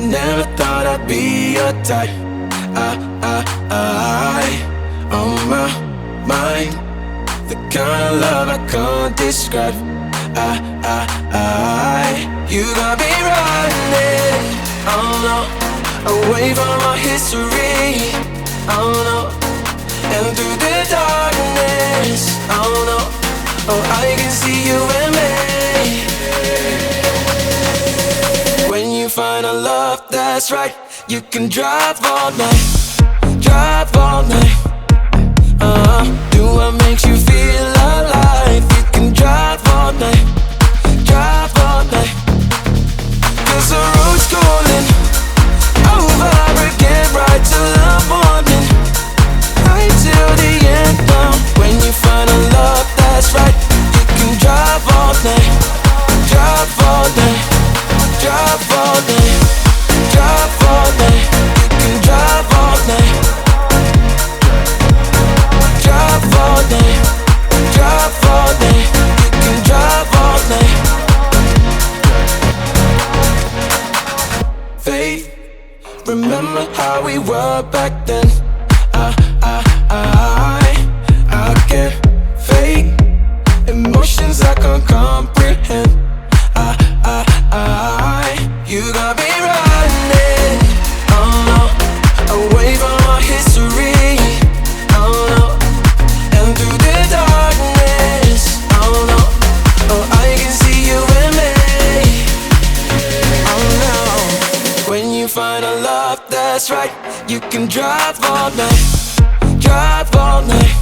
never thought I'd be your type. On my mind, the kind of love I can't describe. You got me running, oh no, away from our history, oh no, and through the darkness, oh no, oh I can see you and me. When you find a love that's right, you can drive all night, drive all night. Do what makes you feel alive. You can drive all night, drive all night. 'Cause the road's calling over again, right till the morning, right till the end. Now, when you find a love that's right, you can drive all night, drive all night, drive all night, drive all night. You can drive all night, drive all night, drive all night. You can drive all night. Faith, remember how we were back then. I can't fake emotions I can't comprehend. You got me running, oh no, away from our history, oh no, and through the darkness, oh no, oh I can see you and me, oh no. When you find a love that's right, you can drive all night, drive all night.